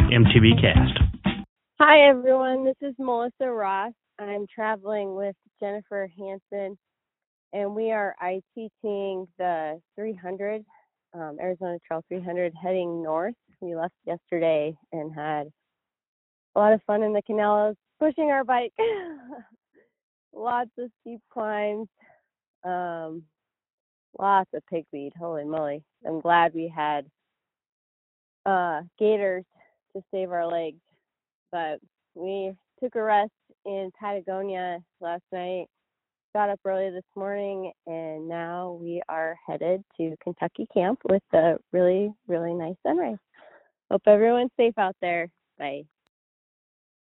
MTV Cast. Hi, everyone. This is Melissa Ross. I'm traveling with Jennifer Hansen, and we are teaching the 300, Arizona Trail 300, heading north. We left yesterday and had a lot of fun in the canals, pushing our bike. Lots of steep climbs, lots of pigweed. Holy moly. I'm glad we had gaiters to save our legs. But we took a rest in Patagonia last night, got up early this morning, and now we are headed to Kentucky Camp with a really, really nice sunrise. Hope everyone's safe out there. Bye.